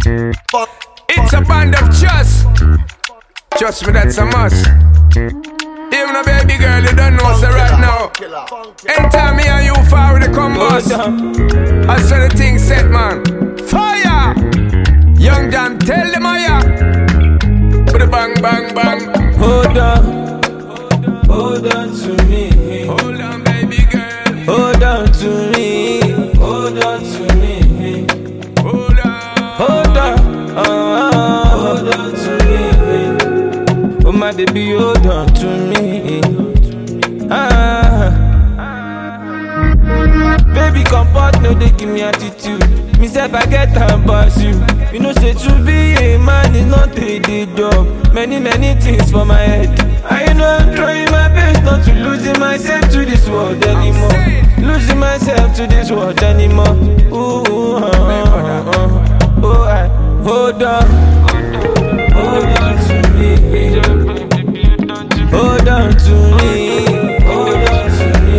It's a band of trust. Trust me, that's a must. Even a baby girl, you don't know, so right now. Anytime me and you far with the combos, I saw the thing set, man. Fire! Young John, tell them I am. Put a bang, bang, bang. Hold on to me. Hold on, baby girl. Hold on to me. Hold on to me. Hold on. Hold on. Hold on to me. Oh my baby, hold on to me. Baby, comport, no, they give me attitude. Me say I get and pass you. You know, say to be a man is not a day job. Many things for my head. I know I'm trying my best not to losing myself to this world anymore. Losing myself to this world anymore. Ooh, oh, I hold on. Hold on to me. Hold on to me. Hold on to me.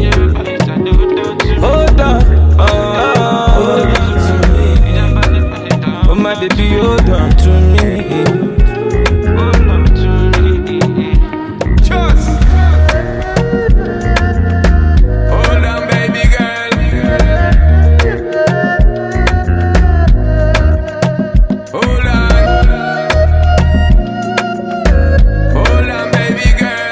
Hold on. Hold on to me. Oh my baby, hold on to me. Trust. Hold on, baby girl. Hold on. Hold on, baby girl.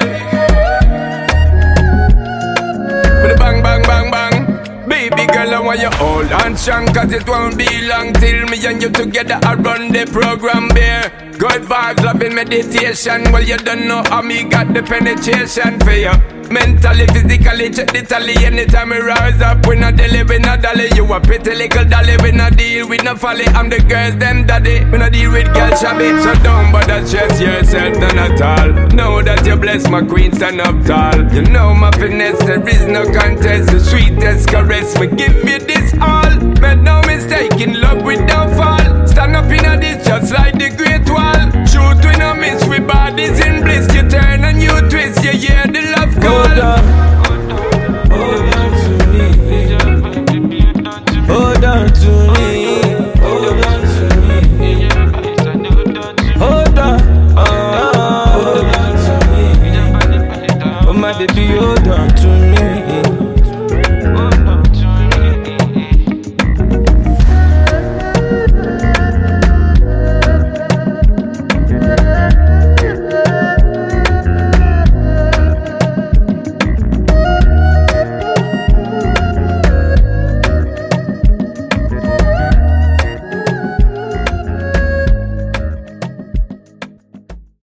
With a bang, bang, bang, bang. Baby girl, I want you hold on strong, cause it won't be long till me and you together I run the program there. Good vibes, loving meditation. Well, you don't know how me got the penetration for you. Mentally, physically, check the tally. Anytime we rise up, we not daily, we not dolly. You a pretty little dolly, we not deal with no folly. I'm the girls, them daddy, we not deal with girl shabby. So don't bother stress yourself, none at all. Know that you bless my queen, stand up tall. You know my finesse, there is no contest. The sweetest caress, we give you this all. Make no mistake, in love